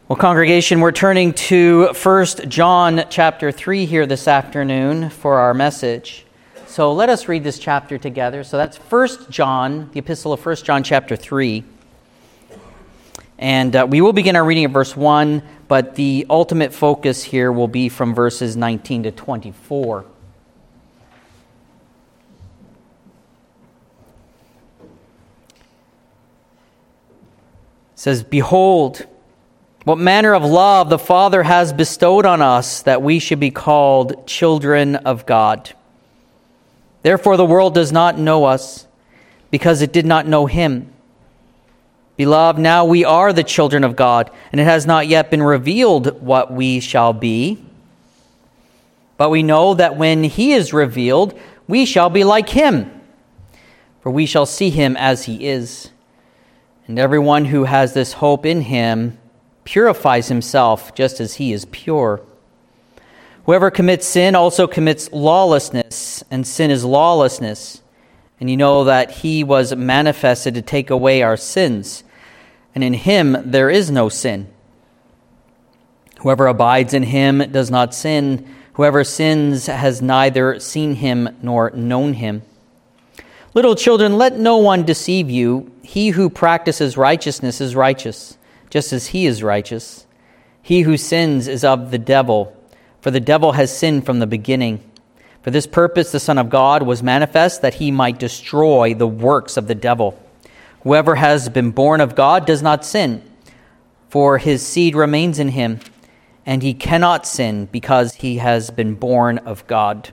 Well, congregation, we're turning to 1 John chapter 3 here this afternoon for our message. So let us read this chapter together. So that's 1 John, the epistle of 1 John chapter 3. And we will begin our reading at verse 1, but the ultimate focus here will be from verses 19 to 24. It says, "Behold, what manner of love the Father has bestowed on us, that we should be called children of God. Therefore the world does not know us, because it did not know him. Beloved, now we are the children of God, and it has not yet been revealed what we shall be. But we know that when he is revealed, we shall be like him, for we shall see him as he is. And everyone who has this hope in him purifies himself just as he is pure. Whoever commits sin also commits lawlessness, and sin is lawlessness. And you know that he was manifested to take away our sins, and in him there is no sin. Whoever abides in him does not sin. Whoever sins has neither seen him nor known him. Little children, let no one deceive you. He who practices righteousness is righteous, just as he is righteous. He who sins is of the devil, for the devil has sinned from the beginning. For this purpose the Son of God was manifest, that he might destroy the works of the devil. Whoever has been born of God does not sin, for his seed remains in him, and he cannot sin because he has been born of God.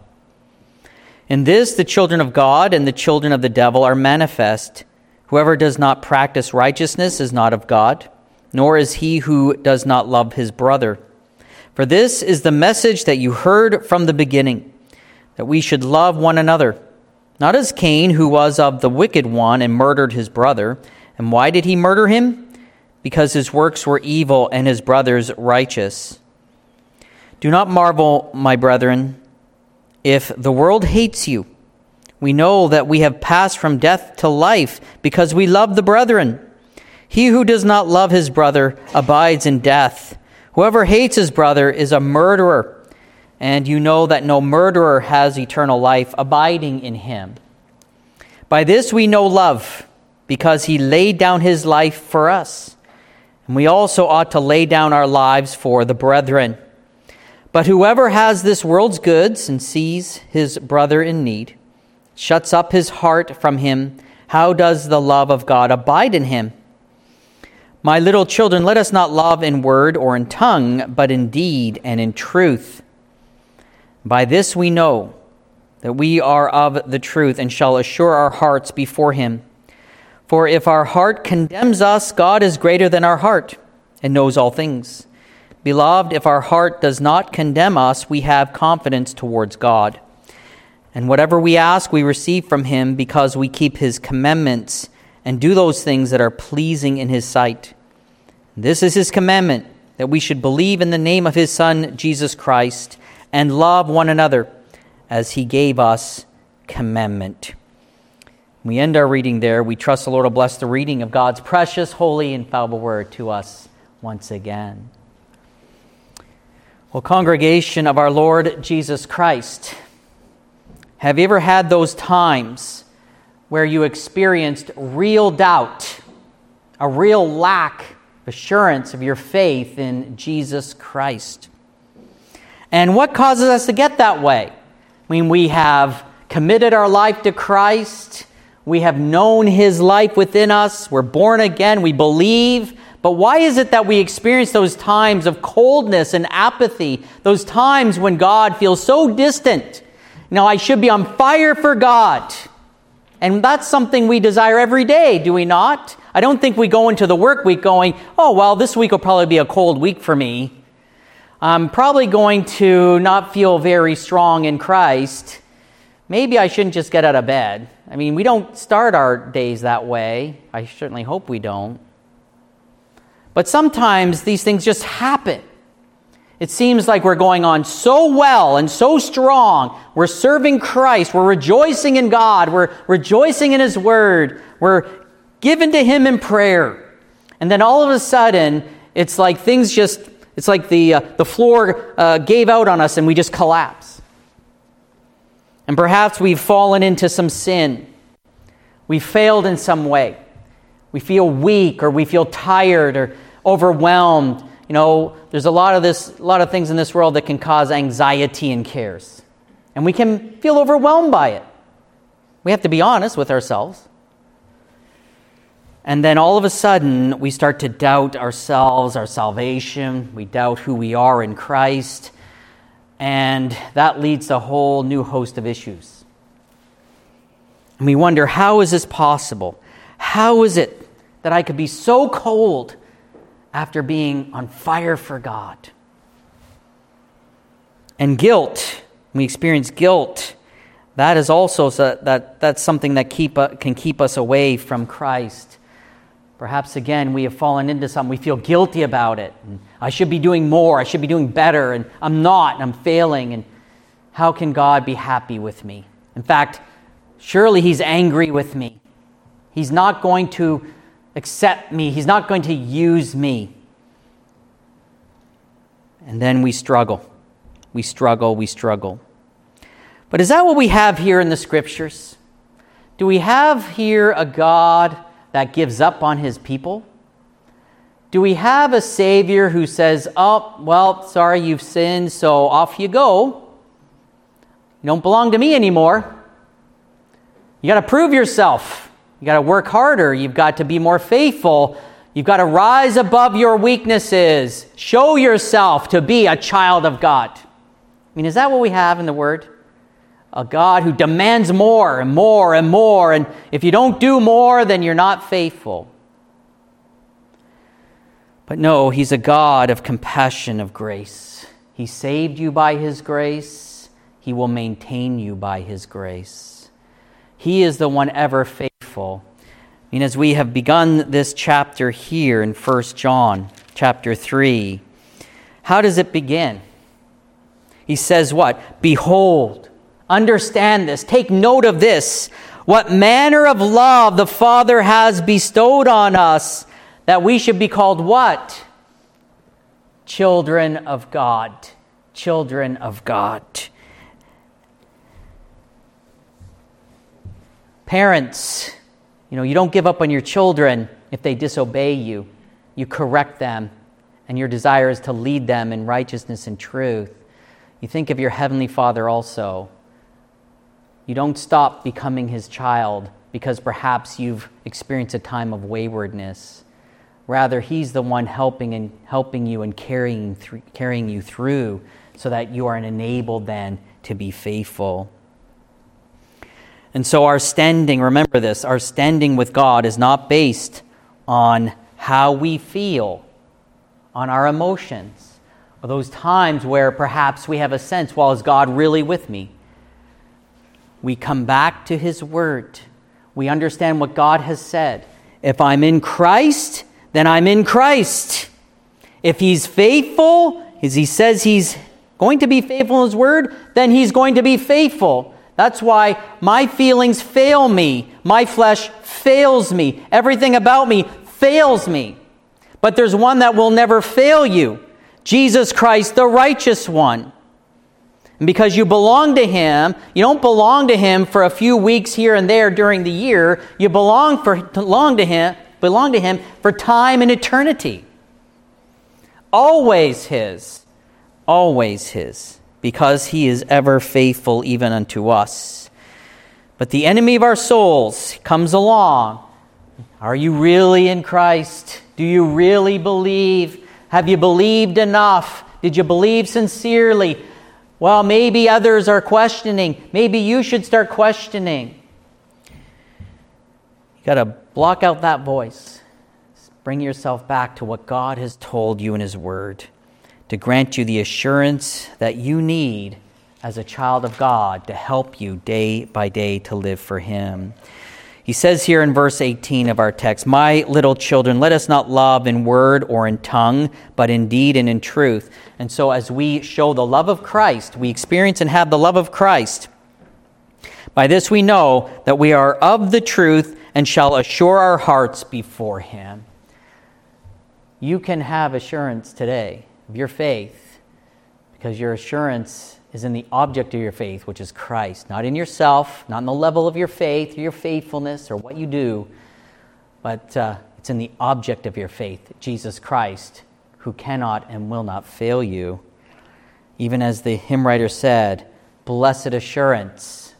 In this the children of God and the children of the devil are manifest. Whoever does not practice righteousness is not of God, nor is he who does not love his brother. For this is the message that you heard from the beginning, that we should love one another, not as Cain, who was of the wicked one and murdered his brother. And why did he murder him? Because his works were evil and his brother's righteous. Do not marvel, my brethren, if the world hates you. We know that we have passed from death to life because we love the brethren. He who does not love his brother abides in death. Whoever hates his brother is a murderer, and you know that no murderer has eternal life abiding in him. By this we know love, because he laid down his life for us, and we also ought to lay down our lives for the brethren. But whoever has this world's goods and sees his brother in need, shuts up his heart from him. How does the love of God abide in him? My little children, let us not love in word or in tongue, but in deed and in truth. By this we know that we are of the truth and shall assure our hearts before him. For if our heart condemns us, God is greater than our heart and knows all things. Beloved, if our heart does not condemn us, we have confidence towards God. And whatever we ask, we receive from him, because we keep his commandments and do those things that are pleasing in his sight. This is his commandment, that we should believe in the name of his Son, Jesus Christ, and love one another as he gave us commandment. We end our reading there. We trust the Lord will bless the reading of God's precious, holy, infallible word to us once again. Well, congregation of our Lord Jesus Christ, have you ever had those times where you experienced real doubt, a real lack of assurance of your faith in Jesus Christ? And what causes us to get that way? I mean, we have committed our life to Christ. We have known his life within us. We're born again. We believe. But why is it that we experience those times of coldness and apathy, those times when God feels so distant? Now, I should be on fire for God. And that's something we desire every day, do we not? I don't think we go into the work week going, oh, well, this week will probably be a cold week for me. I'm probably going to not feel very strong in Christ. Maybe I shouldn't just get out of bed. I mean, we don't start our days that way. I certainly hope we don't. But sometimes these things just happen. It seems like we're going on so well and so strong. We're serving Christ. We're rejoicing in God. We're rejoicing in his word. We're given to him in prayer. And then all of a sudden, it's like it's like the floor gave out on us and we just collapse. And perhaps we've fallen into some sin. We failed in some way. We feel weak, or we feel tired or overwhelmed. There's a lot of things in this world that can cause anxiety and cares. And we can feel overwhelmed by it. We have to be honest with ourselves. And then all of a sudden, we start to doubt ourselves, our salvation. We doubt who we are in Christ. And that leads to a whole new host of issues. And we wonder, how is this possible? How is it that I could be so cold after being on fire for God? And guilt, we experience guilt. That is also that's something that can keep us away from Christ. Perhaps, again, we have fallen into something. We feel guilty about it. And I should be doing more. I should be doing better. And I'm not. And I'm failing. And how can God be happy with me? In fact, surely He's angry with me. He's not going to accept me. He's not going to use me. And then we struggle. We struggle. But is that what we have here in the Scriptures? Do we have here a God that gives up on His people? Do we have a Savior who says, oh, well, sorry, you've sinned, so off you go. You don't belong to me anymore. You got to prove yourself. You got to work harder. You've got to be more faithful. You've got to rise above your weaknesses. Show yourself to be a child of God. Is that what we have in the Word? A God who demands more and more and more. And if you don't do more, then you're not faithful. But no, He's a God of compassion, of grace. He saved you by His grace. He will maintain you by His grace. He is the one ever faithful. As we have begun this chapter here in 1 John chapter 3, how does it begin? He says what? Behold. Understand this. Take note of this. What manner of love the Father has bestowed on us, that we should be called what? Children of God. Children of God. Parents, you don't give up on your children if they disobey you. You correct them, and your desire is to lead them in righteousness and truth. You think of your Heavenly Father also. You don't stop becoming His child because perhaps you've experienced a time of waywardness. Rather, He's the one helping you and carrying you through so that you are enabled then to be faithful. And so our standing, remember this, our standing with God is not based on how we feel, on our emotions, or those times where perhaps we have a sense, well, is God really with me? We come back to His Word. We understand what God has said. If I'm in Christ, then I'm in Christ. If He's faithful, as He says He's going to be faithful in His Word, then He's going to be faithful. That's why my feelings fail me. My flesh fails me. Everything about me fails me. But there's one that will never fail you. Jesus Christ, the righteous one. And because you belong to Him, you don't belong to Him for a few weeks here and there during the year. You belong to Him for time and eternity. Always His. Always His. Because He is ever faithful even unto us. But the enemy of our souls comes along. Are you really in Christ? Do you really believe? Have you believed enough? Did you believe sincerely? Well, maybe others are questioning. Maybe you should start questioning. You got to block out that voice. Bring yourself back to what God has told you in His Word to grant you the assurance that you need as a child of God to help you day by day to live for Him. He says here in verse 18 of our text, "My little children, let us not love in word or in tongue, but in deed and in truth." And so as we show the love of Christ, we experience and have the love of Christ. By this we know that we are of the truth and shall assure our hearts before Him. you can have assurance today of your faith because your assurance is in the object of your faith, which is Christ, not in yourself, not in the level of your faith or your faithfulness or what you do, but it's in the object of your faith, Jesus Christ, who cannot and will not fail you. Even as the hymn writer said, blessed assurance,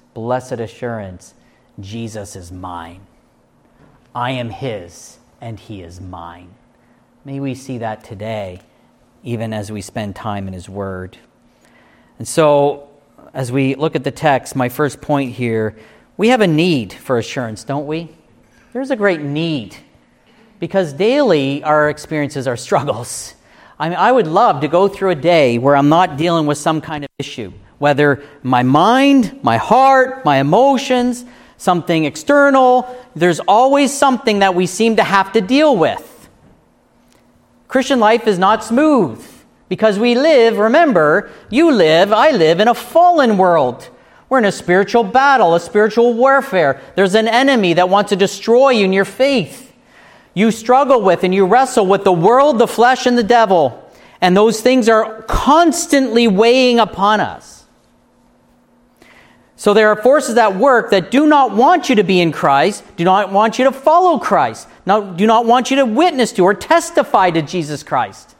Jesus is mine. I am his, and he is mine. May we see that today, even as we spend time in his word. And so, as we look at the text, my first point here, we have a need for assurance, don't we? There's a great need, because daily our experiences are struggles. I would love to go through a day where I'm not dealing with some kind of issue, whether my mind, my heart, my emotions, something external. There's always something that we seem to have to deal with. Christian life is not smooth because we live, remember, you live, I live in a fallen world. We're in a spiritual battle, a spiritual warfare. There's an enemy that wants to destroy you in your faith. You struggle with and you wrestle with the world, the flesh, and the devil. And those things are constantly weighing upon us. So there are forces at work that do not want you to be in Christ, do not want you to follow Christ, do not want you to witness to or testify to Jesus Christ,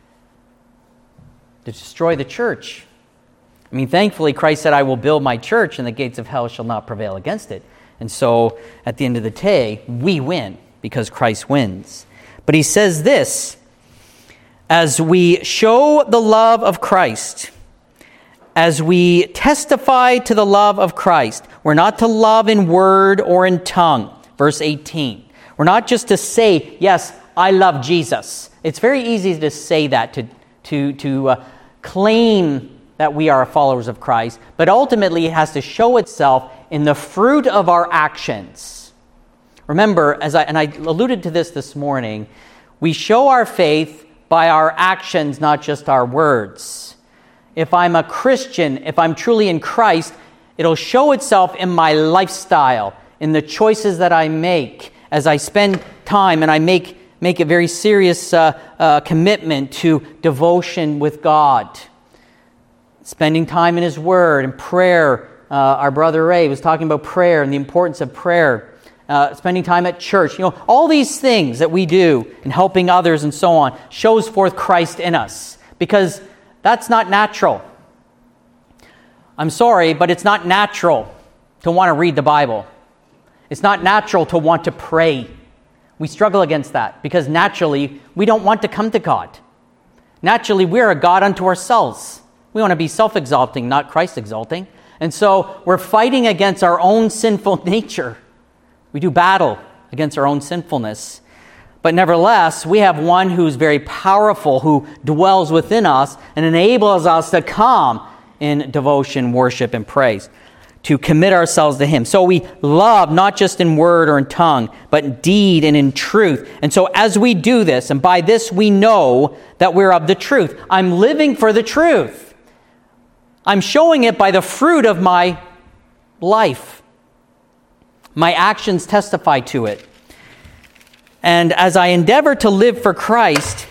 to destroy the church. I mean, thankfully, Christ said, I will build my church and the gates of hell shall not prevail against it. And so, at the end of the day, we win because Christ wins. But he says this, as we show the love of Christ, as we testify to the love of Christ, we're not to love in word or in tongue. Verse 18. We're not just to say, yes, I love Jesus. It's very easy to say that, to claim that we are followers of Christ, but ultimately it has to show itself in the fruit of our actions. Remember, I alluded to this morning, we show our faith by our actions, not just our words. If I'm a Christian, if I'm truly in Christ, it'll show itself in my lifestyle, in the choices that I make as I spend time and I make a very serious commitment to devotion with God. Spending time in his word and prayer. Our brother Ray was talking about prayer and the importance of prayer. Spending time at church. All these things that we do and helping others and so on shows forth Christ in us. Because that's not natural. I'm sorry, but it's not natural to want to read the Bible. It's not natural to want to pray. We struggle against that because naturally we don't want to come to God. Naturally, we're a God unto ourselves. We want to be self-exalting, not Christ-exalting. And so we're fighting against our own sinful nature. We do battle against our own sinfulness. But nevertheless, we have one who's very powerful, who dwells within us and enables us to come in devotion, worship, and praise, to commit ourselves to him. So we love not just in word or in tongue, but in deed and in truth. And so as we do this, and by this we know that we're of the truth. I'm living for the truth. I'm showing it by the fruit of my life. My actions testify to it. And as I endeavor to live for Christ,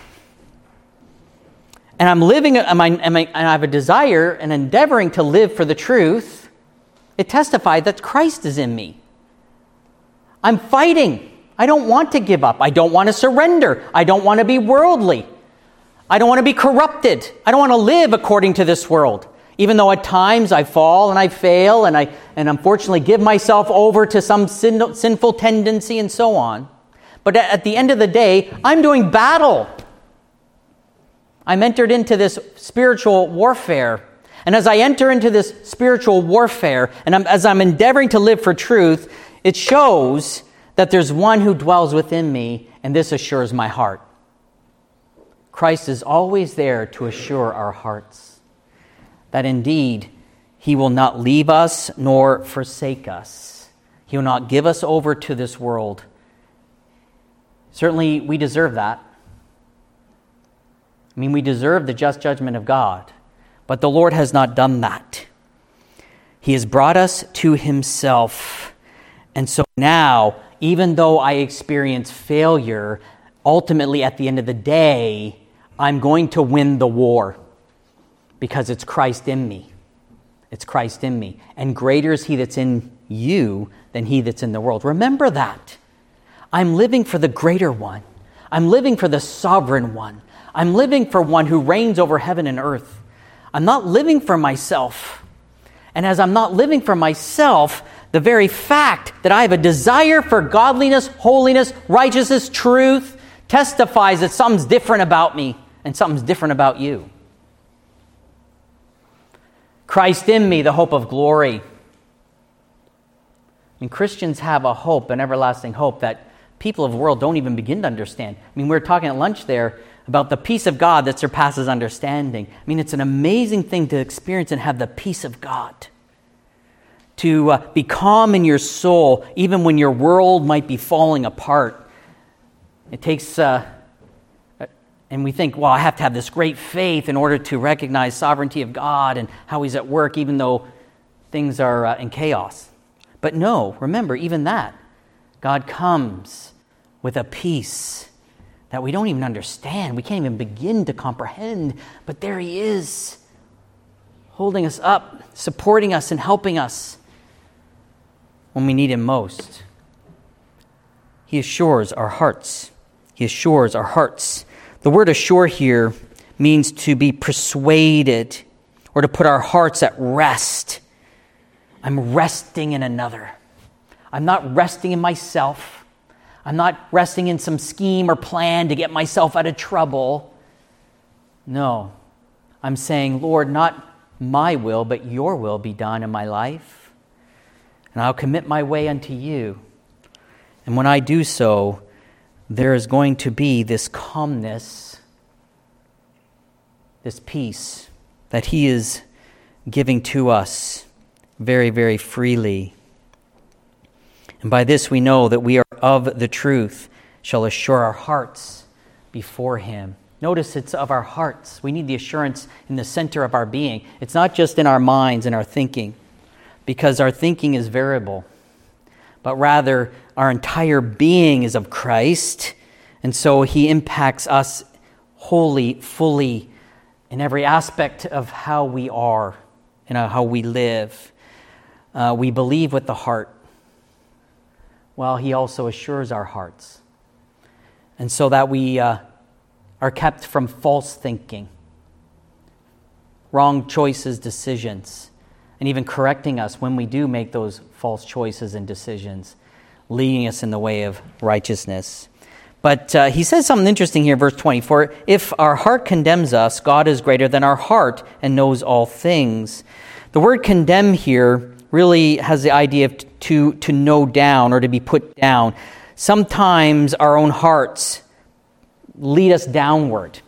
and I'm living, and I have a desire and endeavoring to live for the truth, it testifies that Christ is in me. I'm fighting. I don't want to give up. I don't want to surrender. I don't want to be worldly. I don't want to be corrupted. I don't want to live according to this world. Even though at times I fall and I fail and unfortunately give myself over to some sinful tendency and so on. But at the end of the day, I'm doing battle. I'm entered into this spiritual warfare. And as I enter into this spiritual warfare, and as I'm endeavoring to live for truth, it shows that there's one who dwells within me, and this assures my heart. Christ is always there to assure our hearts that indeed he will not leave us nor forsake us. He will not give us over to this world. Certainly, we deserve that. I mean, we deserve the just judgment of God. But the Lord has not done that. He has brought us to himself. And so now, even though I experience failure, ultimately, at the end of the day, I'm going to win the war because it's Christ in me. It's Christ in me. And greater is he that's in you than he that's in the world. Remember that. I'm living for the greater one. I'm living for the sovereign one. I'm living for one who reigns over heaven and earth. I'm not living for myself. And as I'm not living for myself, the very fact that I have a desire for godliness, holiness, righteousness, truth, testifies that something's different about me and something's different about you. Christ in me, the hope of glory. I mean, Christians have a hope, an everlasting hope that people of the world don't even begin to understand. I mean, we were talking at lunch there about the peace of God that surpasses understanding. I mean, it's an amazing thing to experience and have the peace of God. To be calm in your soul, even when your world might be falling apart. It takes, and we think, well, I have to have this great faith in order to recognize sovereignty of God and how he's at work, even though things are in chaos. But no, remember, even that, God comes with a peace that we don't even understand. We can't even begin to comprehend. But there he is, holding us up, supporting us and helping us when we need him most. He assures our hearts. He assures our hearts. The word assure here means to be persuaded or to put our hearts at rest. I'm resting in another. I'm not resting in myself. I'm not resting in some scheme or plan to get myself out of trouble. No, I'm saying, Lord, not my will, but your will be done in my life. And I'll commit my way unto you. And when I do so, there is going to be this calmness, this peace that he is giving to us very, very freely. And by this we know that we are of the truth, shall assure our hearts before him. Notice it's of our hearts. We need the assurance in the center of our being. It's not just in our minds and our thinking, because our thinking is variable, but rather our entire being is of Christ, and so he impacts us wholly, fully, in every aspect of how we are and how we live. We believe with the heart, while he also assures our hearts. And so that we are kept from false thinking, wrong choices, decisions, and even correcting us when we do make those false choices and decisions, leading us in the way of righteousness. But he says something interesting here, verse 24. If our heart condemns us, God is greater than our heart and knows all things. The word condemn here really has the idea of to know down or to be put down. Sometimes our own hearts lead us downward.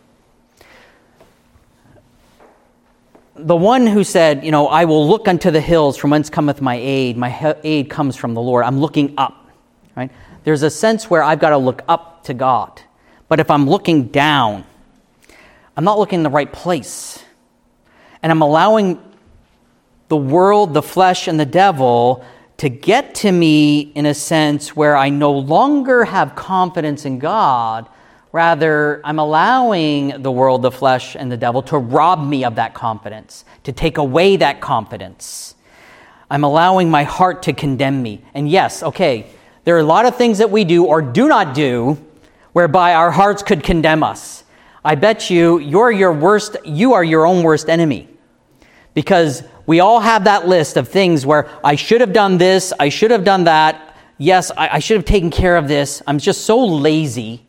The one who said, I will look unto the hills from whence cometh my aid. My aid comes from the Lord. I'm looking up, right? There's a sense where I've got to look up to God. But if I'm looking down, I'm not looking in the right place. And I'm allowing the world, the flesh, and the devil to get to me in a sense where I no longer have confidence in God. Rather, I'm allowing the world, the flesh, and the devil to rob me of that confidence, to take away that confidence. I'm allowing my heart to condemn me. And yes, okay, there are a lot of things that we do or do not do whereby our hearts could condemn us. I bet you you are your own worst enemy. Because we all have that list of things where I should have done this, I should have done that. Yes, I should have taken care of this. I'm just so lazy.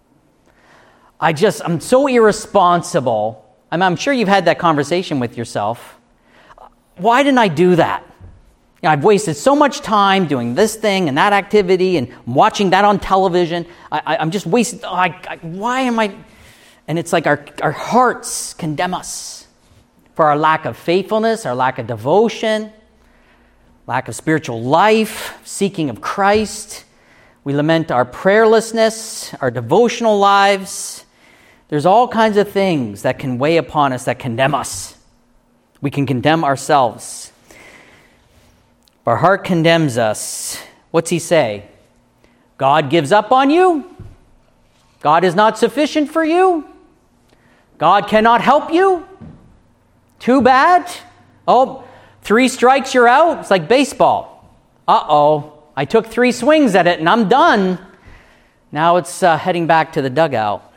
I'm so irresponsible. I'm sure you've had that conversation with yourself. Why didn't I do that? I've wasted so much time doing this thing and that activity and watching that on television. I'm just wasting. Why am I? And it's like our hearts condemn us for our lack of faithfulness, our lack of devotion, lack of spiritual life, seeking of Christ. We lament our prayerlessness, our devotional lives. There's all kinds of things that can weigh upon us that condemn us. We can condemn ourselves. If our heart condemns us, what's he say? God gives up on you? God is not sufficient for you? God cannot help you? Too bad? Oh, 3 strikes, you're out? It's like baseball. Uh-oh, I took 3 swings at it and I'm done. Now it's heading back to the dugout.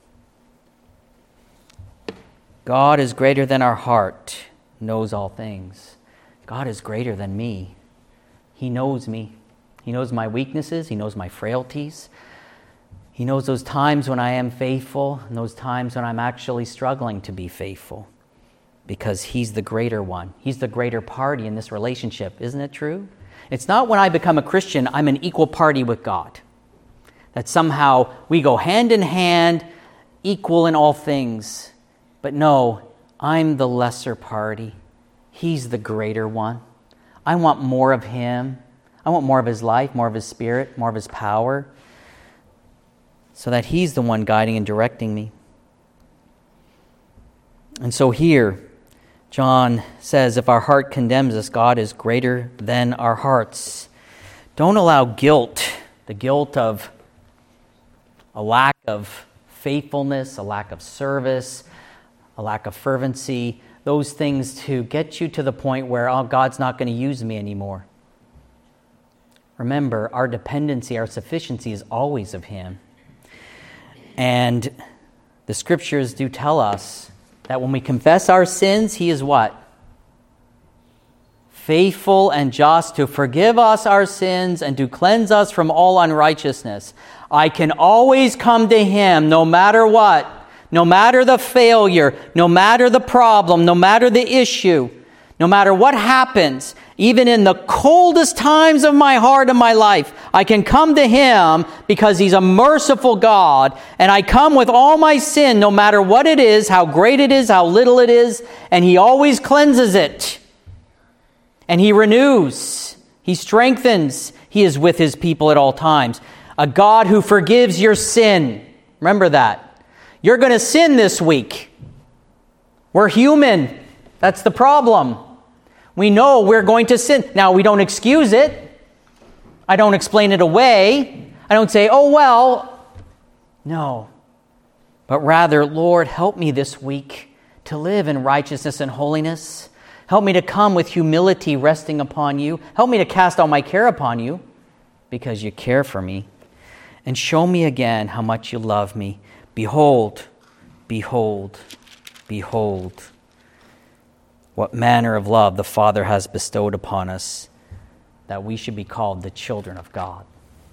God is greater than our heart, knows all things. God is greater than me. He knows me. He knows my weaknesses. He knows my frailties. He knows those times when I am faithful and those times when I'm actually struggling to be faithful, because He's the greater one. He's the greater party in this relationship. Isn't it true? It's not when I become a Christian, I'm an equal party with God. That somehow we go hand in hand, equal in all things. But no, I'm the lesser party. He's the greater one. I want more of Him. I want more of His life, more of His Spirit, more of His power, so that He's the one guiding and directing me. And so here, John says, if our heart condemns us, God is greater than our hearts. Don't allow guilt, the guilt of a lack of faithfulness, a lack of service, a lack of fervency, those things to get you to the point where, oh, God's not going to use me anymore. Remember, our dependency, our sufficiency is always of Him. And the Scriptures do tell us that when we confess our sins, He is what? Faithful and just to forgive us our sins and to cleanse us from all unrighteousness. I can always come to Him no matter what, no matter the failure, no matter the problem, no matter the issue, no matter what happens. Even in the coldest times of my heart and my life, I can come to Him because He's a merciful God, and I come with all my sin, no matter what it is, how great it is, how little it is, and He always cleanses it. And He renews, He strengthens, He is with His people at all times. A God who forgives your sin. Remember that. You're going to sin this week. We're human. That's the problem. We know we're going to sin. Now, we don't excuse it. I don't explain it away. I don't say, oh, well. No. But rather, Lord, help me this week to live in righteousness and holiness. Help me to come with humility resting upon You. Help me to cast all my care upon You because You care for me. And show me again how much You love me. Behold, behold, behold. What manner of love the Father has bestowed upon us, that we should be called the children of God.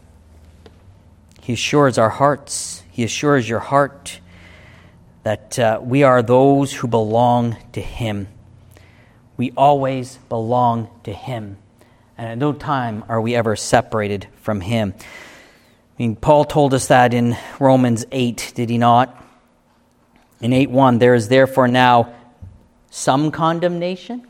He assures our hearts, He assures your heart that we are those who belong to Him. We always belong to Him. And at no time are we ever separated from Him. I mean, Paul told us that in Romans 8, did he not? In 8:1, there is therefore now some condemnation?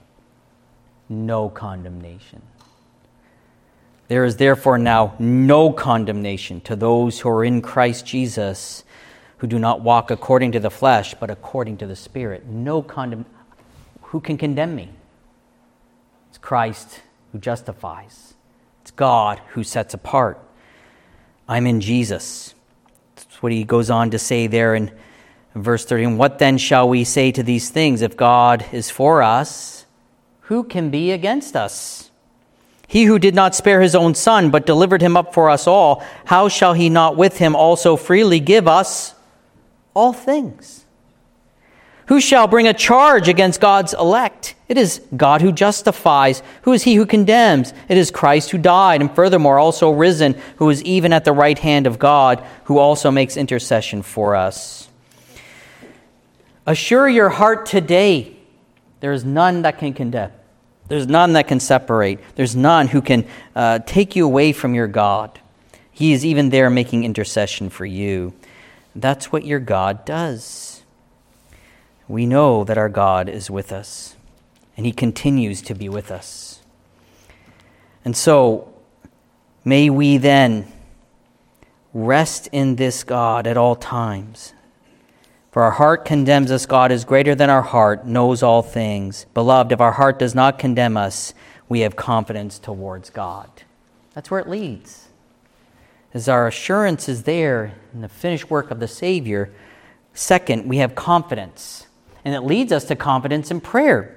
No condemnation. There is therefore now no condemnation to those who are in Christ Jesus, who do not walk according to the flesh, but according to the Spirit. No condemnation. Who can condemn me? It's Christ who justifies. It's God who sets apart. I'm in Jesus. That's what he goes on to say there in verse 13. What then shall we say to these things? If God is for us, who can be against us? He who did not spare His own Son, but delivered Him up for us all, how shall He not with Him also freely give us all things? Who shall bring a charge against God's elect? It is God who justifies. Who is he who condemns? It is Christ who died, and furthermore also risen, who is even at the right hand of God, who also makes intercession for us. Assure your heart today, there is none that can condemn. There's none that can separate. There's none who can take you away from your God. He is even there making intercession for you. That's what your God does. We know that our God is with us, and He continues to be with us. And so, may we then rest in this God at all times. For our heart condemns us, God is greater than our heart, knows all things. Beloved, if our heart does not condemn us, we have confidence towards God. That's where it leads. as our assurance is there in the finished work of the Savior, second, we have confidence. And it leads us to confidence in prayer.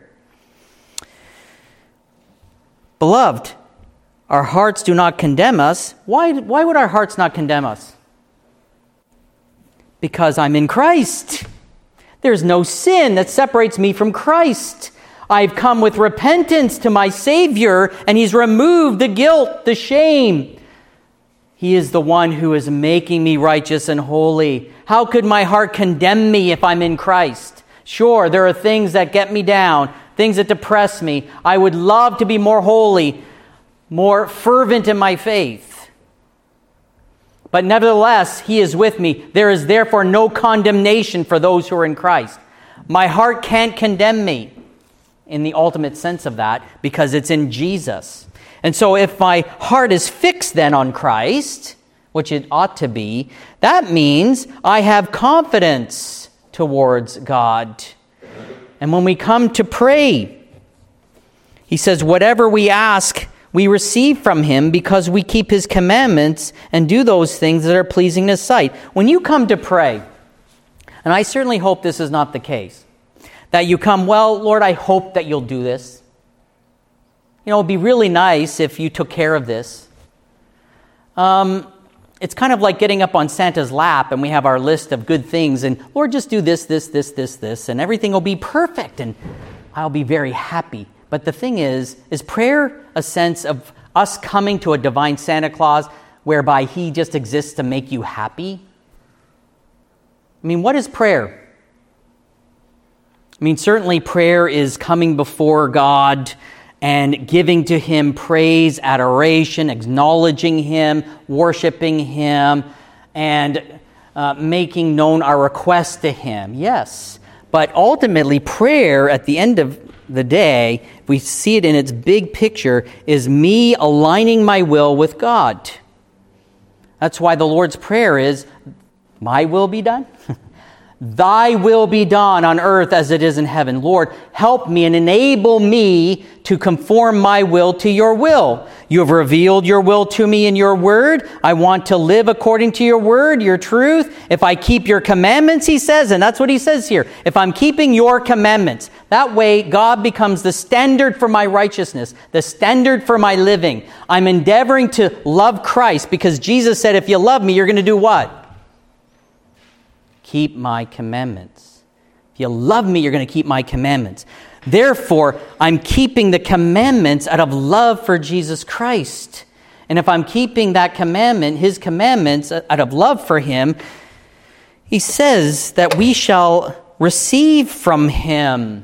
Beloved, our hearts do not condemn us. Why would our hearts not condemn us? Because I'm in Christ. There's no sin that separates me from Christ. I've come with repentance to my Savior, and He's removed the guilt, the shame. He is the one who is making me righteous and holy. How could my heart condemn me if I'm in Christ? Sure, there are things that get me down, things that depress me. I would love to be more holy, more fervent in my faith. But nevertheless, He is with me. There is therefore no condemnation for those who are in Christ. My heart can't condemn me in the ultimate sense of that because it's in Jesus. And so if my heart is fixed then on Christ, which it ought to be, that means I have confidence towards God. And when we come to pray, he says, whatever we ask, we receive from Him because we keep His commandments and do those things that are pleasing in His sight. When you come to pray, and I certainly hope this is not the case, that you come, well, Lord, I hope that you'll do this. You know, it'd be really nice if you took care of this. It's kind of like getting up on Santa's lap and we have our list of good things and, Lord, just do this, and everything will be perfect and I'll be very happy. But the thing is prayer a sense of us coming to a divine Santa Claus whereby He just exists to make you happy? I mean, what is prayer? I mean, certainly prayer is coming before God and giving to Him praise, adoration, acknowledging Him, worshiping Him, and making known our requests to Him. Yes, but ultimately prayer at the end of the day, if we see it in its big picture, is me aligning my will with God. That's why the Lord's Prayer is, my will be done. Thy will be done on earth as it is in heaven. Lord, help me and enable me to conform my will to your will. You have revealed your will to me in your word. I want to live according to your word, your truth. If I keep your commandments, he says, and that's what he says here. If I'm keeping your commandments, that way God becomes the standard for my righteousness, the standard for my living. I'm endeavoring to love Christ because Jesus said, if you love me, you're going to do what? Keep my commandments. If you love me, you're going to keep my commandments. Therefore, I'm keeping the commandments out of love for Jesus Christ. And if I'm keeping that commandment, His commandments, out of love for Him, He says that we shall receive from Him.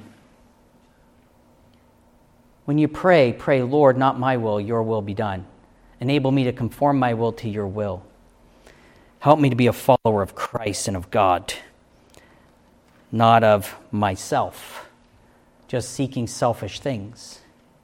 When you pray, Lord, not my will, your will be done. Enable me to conform my will to your will. Help me to be a follower of Christ and of God, not of myself, just seeking selfish things.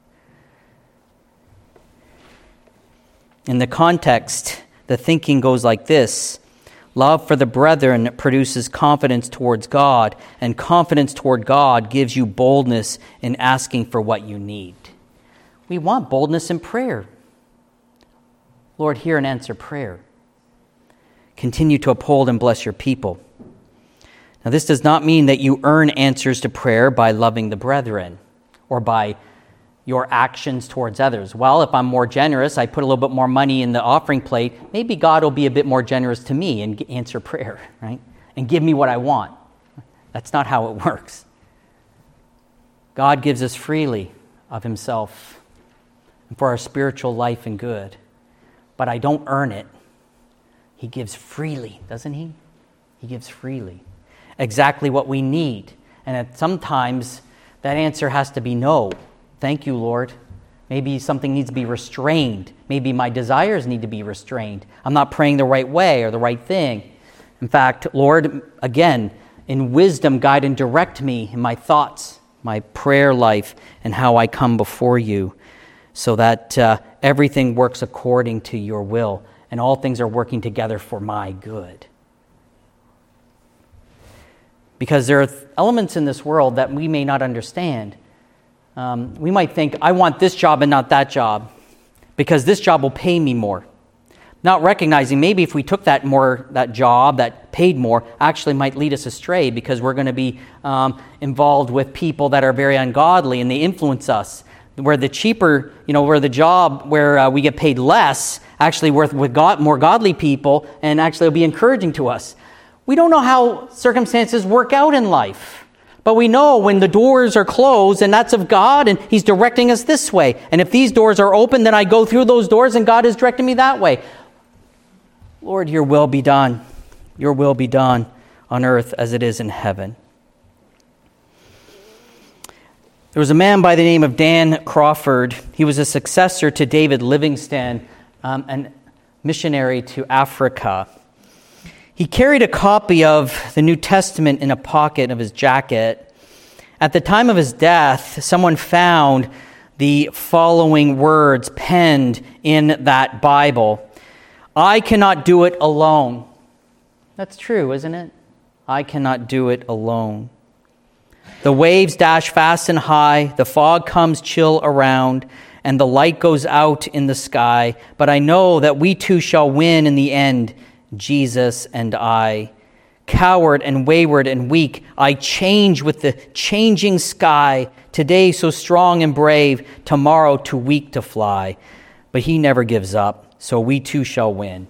In the context, the thinking goes like this. Love for the brethren produces confidence towards God, and confidence toward God gives you boldness in asking for what you need. We want boldness in prayer. Lord, hear and answer prayer. Continue to uphold and bless your people. Now, this does not mean that you earn answers to prayer by loving the brethren or by your actions towards others. Well, if I'm more generous, I put a little bit more money in the offering plate, maybe God will be a bit more generous to me and answer prayer, right? And give me what I want. That's not how it works. God gives us freely of Himself and for our spiritual life and good. But I don't earn it. He gives freely, doesn't He? He gives freely. Exactly what we need. And sometimes that answer has to be no. Thank you, Lord. Maybe something needs to be restrained. Maybe my desires need to be restrained. I'm not praying the right way or the right thing. In fact, Lord, again, in wisdom, guide and direct me in my thoughts, my prayer life, and how I come before you so that everything works according to your will. And all things are working together for my good. Because there are elements in this world that we may not understand. We might think, I want this job and not that job, because this job will pay me more. not recognizing maybe if we took that job that paid more, actually might lead us astray because we're going to be involved with people that are very ungodly and they influence us. Where the cheaper, where the job where we get paid less, actually with more godly people, and actually will be encouraging to us. We don't know how circumstances work out in life, but we know when the doors are closed, and that's of God, and He's directing us this way. And if these doors are open, then I go through those doors, and God is directing me that way. Lord, your will be done. Your will be done on earth as it is in heaven. There was a man by the name of Dan Crawford. He was a successor to David Livingstone, a missionary to Africa. He carried a copy of the New Testament in a pocket of his jacket. At the time of his death, someone found the following words penned in that Bible. I cannot do it alone. That's true, isn't it? I cannot do it alone. The waves dash fast and high, the fog comes chill around, and the light goes out in the sky. But I know that we too shall win in the end, Jesus and I. Coward and wayward and weak, I change with the changing sky. Today so strong and brave, tomorrow too weak to fly. But he never gives up, so we too shall win,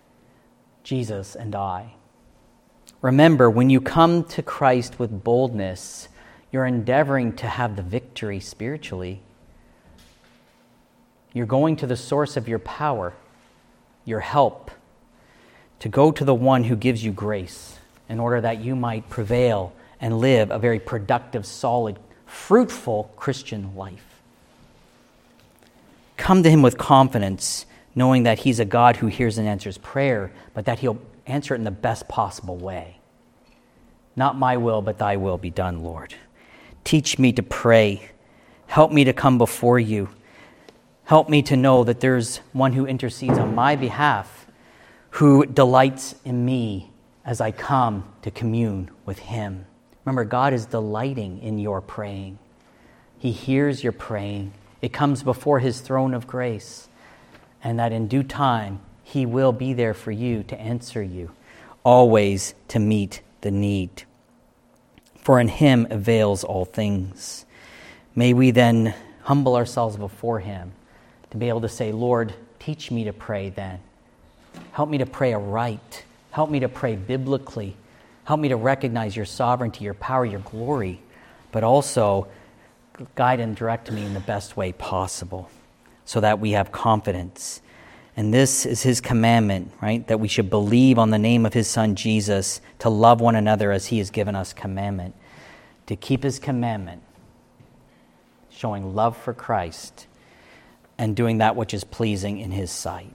Jesus and I. Remember, when you come to Christ with boldness, you're endeavoring to have the victory spiritually. You're going to the source of your power, your help, to go to the one who gives you grace in order that you might prevail and live a very productive, solid, fruitful Christian life. Come to him with confidence, knowing that he's a God who hears and answers prayer, but that he'll answer it in the best possible way. Not my will, but thy will be done, Lord. Teach me to pray. Help me to come before you. Help me to know that there's one who intercedes on my behalf, who delights in me as I come to commune with him. Remember, God is delighting in your praying. He hears your praying. It comes before his throne of grace, and that in due time, he will be there for you to answer you, always to meet the need. For in him avails all things. May we then humble ourselves before him to be able to say, Lord, teach me to pray then. Help me to pray aright. Help me to pray biblically. Help me to recognize your sovereignty, your power, your glory, but also guide and direct me in the best way possible so that we have confidence. And this is his commandment, right? That we should believe on the name of his Son, Jesus, to love one another as he has given us commandment, to keep his commandment, showing love for Christ and doing that which is pleasing in his sight.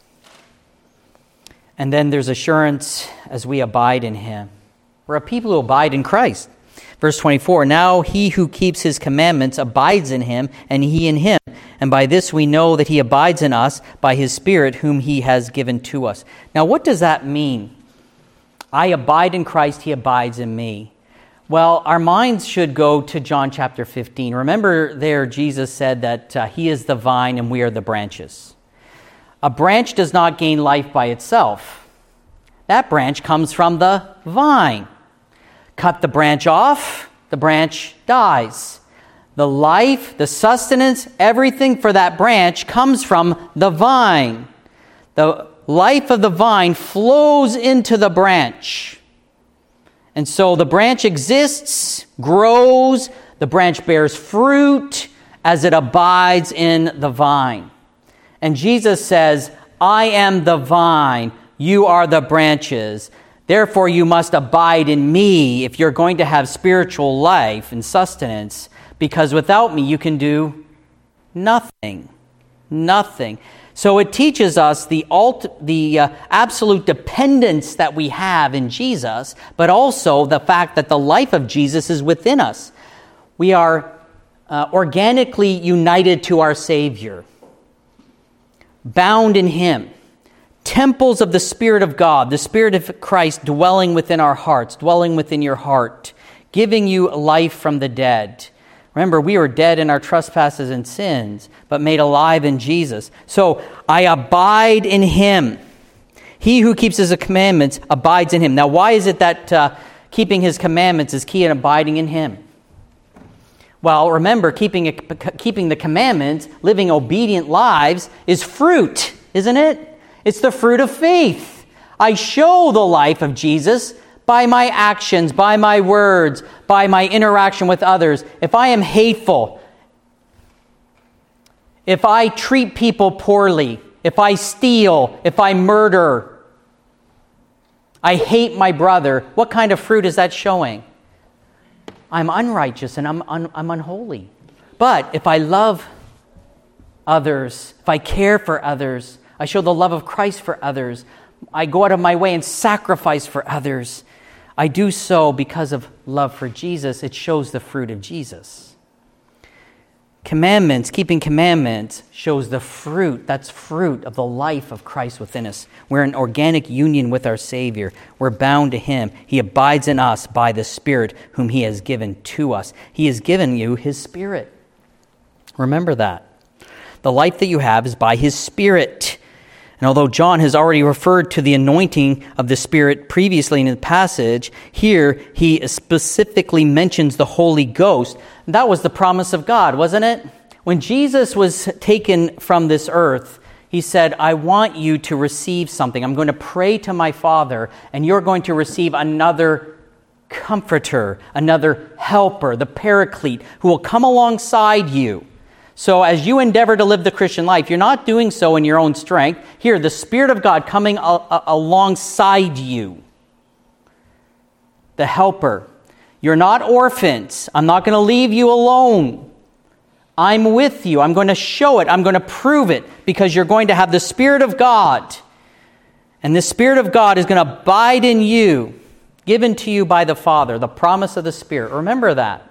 And then there's assurance as we abide in him. We're a people who abide in Christ. Verse 24, now he who keeps his commandments abides in him, and he in him. And by this we know that he abides in us by his Spirit whom he has given to us. Now what does that mean? I abide in Christ, he abides in me. Well, our minds should go to John chapter 15. Remember there Jesus said that he is the vine and we are the branches. A branch does not gain life by itself. That branch comes from the vine. Cut the branch off, the branch dies. The life, the sustenance, everything for that branch comes from the vine. The life of the vine flows into the branch. And so the branch exists, grows, the branch bears fruit as it abides in the vine. And Jesus says, I am the vine, you are the branches. Therefore, you must abide in me if you're going to have spiritual life and sustenance, because without me, you can do nothing. Nothing. So it teaches us the absolute dependence that we have in Jesus, but also the fact that the life of Jesus is within us. We are organically united to our Savior, bound in him. Temples of the Spirit of God, the Spirit of Christ dwelling within our hearts, dwelling within your heart, giving you life from the dead. Remember, we were dead in our trespasses and sins, but made alive in Jesus. So I abide in him. He who keeps his commandments abides in him. Now, why is it that keeping his commandments is key in abiding in him? Well, remember, keeping the commandments, living obedient lives, is fruit, isn't it? It's the fruit of faith. I show the life of Jesus by my actions, by my words, by my interaction with others. If I am hateful, if I treat people poorly, if I steal, if I murder, I hate my brother, what kind of fruit is that showing? I'm unrighteous and I'm unholy. But if I love others, if I care for others, I show the love of Christ for others, I go out of my way and sacrifice for others, I do so because of love for Jesus. It shows the fruit of Jesus. Commandments, keeping commandments, shows the fruit. That's fruit of the life of Christ within us. We're in organic union with our Savior. We're bound to him. He abides in us by the Spirit whom he has given to us. He has given you his Spirit. Remember that. The life that you have is by his Spirit. And although John has already referred to the anointing of the Spirit previously in the passage, here he specifically mentions the Holy Ghost. That was the promise of God, wasn't it? When Jesus was taken from this earth, he said, I want you to receive something. I'm going to pray to my Father, and you're going to receive another comforter, another helper, the Paraclete, who will come alongside you. So as you endeavor to live the Christian life, you're not doing so in your own strength. Here, the Spirit of God coming alongside you. The helper. You're not orphans. I'm not going to leave you alone. I'm with you. I'm going to show it. I'm going to prove it because you're going to have the Spirit of God. And the Spirit of God is going to abide in you, given to you by the Father, the promise of the Spirit. Remember that.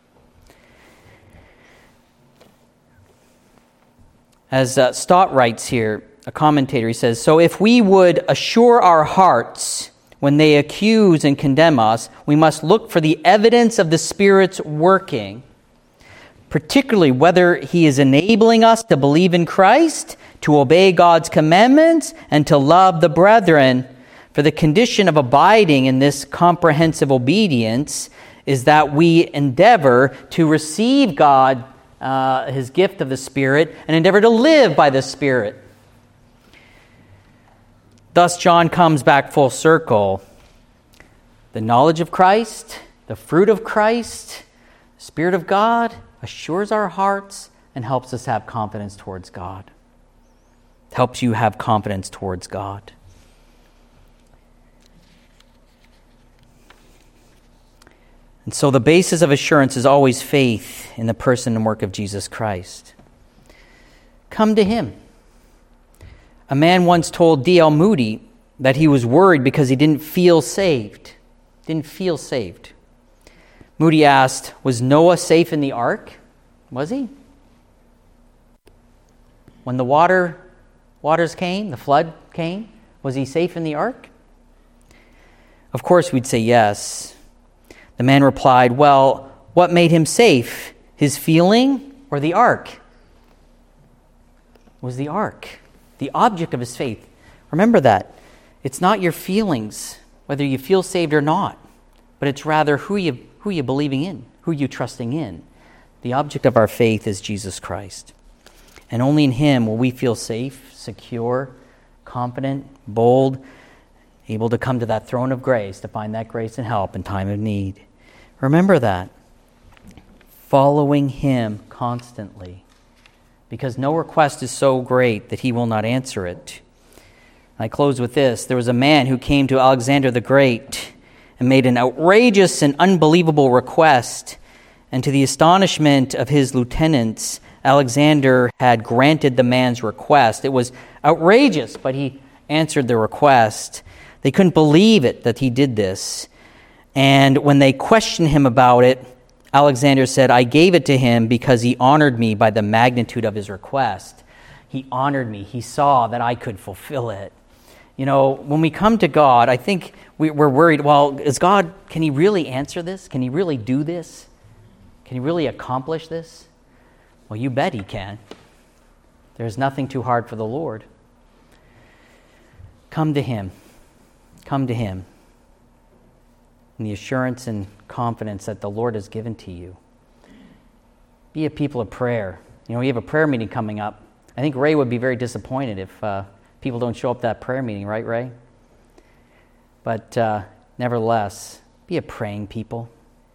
As Stott writes here, a commentator, he says, so if we would assure our hearts when they accuse and condemn us, we must look for the evidence of the Spirit's working, particularly whether he is enabling us to believe in Christ, to obey God's commandments, and to love the brethren. For the condition of abiding in this comprehensive obedience is that we endeavor to receive God, his gift of the Spirit, and endeavor to live by the Spirit. Thus, John comes back full circle. The knowledge of Christ, the fruit of Christ, the Spirit of God assures our hearts and helps us have confidence towards God. Helps you have confidence towards God. And so the basis of assurance is always faith in the person and work of Jesus Christ. Come to him. A man once told D.L. Moody that he was worried because he didn't feel saved. Moody asked, was Noah safe in the ark? Was he? When the waters came, the flood came, was he safe in the ark? Of course we'd say yes. The man replied, well, what made him safe? His feeling or the ark? It was the ark, the object of his faith. Remember that. It's not your feelings, whether you feel saved or not, but it's rather who you believing in, who you trusting in. The object of our faith is Jesus Christ. And only in him will we feel safe, secure, confident, bold, able to come to that throne of grace to find that grace and help in time of need. Remember that. Following him constantly. Because no request is so great that he will not answer it. I close with this. There was a man who came to Alexander the Great and made an outrageous and unbelievable request. And to the astonishment of his lieutenants, Alexander had granted the man's request. It was outrageous, but he answered the request. They couldn't believe it that he did this. And when they questioned him about it, Alexander said, I gave it to him because he honored me by the magnitude of his request. He honored me. He saw that I could fulfill it. You know, when we come to God, I think we're worried, well, can he really answer this? Can he really do this? Can he really accomplish this? Well, you bet he can. There's nothing too hard for the Lord. Come to him. Come to him. In the assurance and confidence that the Lord has given to you. Be a people of prayer. You know, we have a prayer meeting coming up. I think Ray would be very disappointed if people don't show up to that prayer meeting, right, Ray? But nevertheless, be a praying people.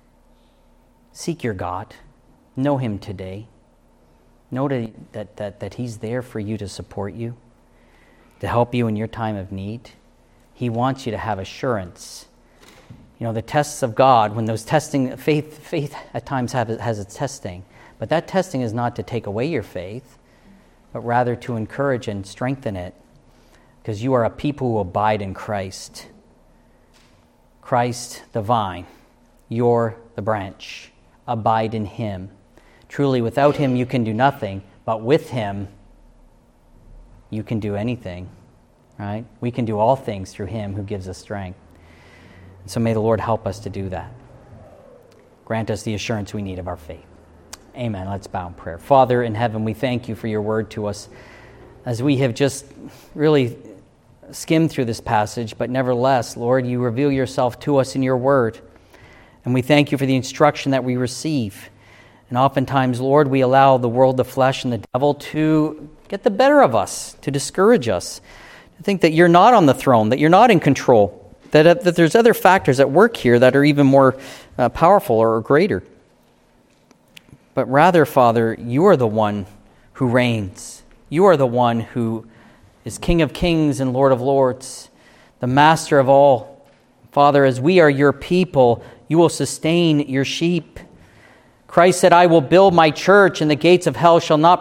Seek your God. Know him today. Know that he's there for you to support you, to help you in your time of need. He wants you to have assurance. You know, the tests of God, when those testing, faith at times has its testing. But that testing is not to take away your faith, but rather to encourage and strengthen it, because you are a people who abide in Christ. Christ, the vine, you're the branch. Abide in him. Truly, without him you can do nothing, but with him you can do anything, right? We can do all things through him who gives us strength. And so may the Lord help us to do that. Grant us the assurance we need of our faith. Amen. Let's bow in prayer. Father in heaven, we thank you for your word to us as we have just really skimmed through this passage, but nevertheless, Lord, you reveal yourself to us in your word. And we thank you for the instruction that we receive. And oftentimes, Lord, we allow the world, the flesh, and the devil to get the better of us, to discourage us, to think that you're not on the throne, that you're not in control, that there's other factors at work here that are even more powerful or greater. But rather, Father, you are the one who reigns. You are the one who is King of kings and Lord of lords, the master of all. Father, as we are your people, you will sustain your sheep. Christ said, I will build my church, and the gates of hell shall not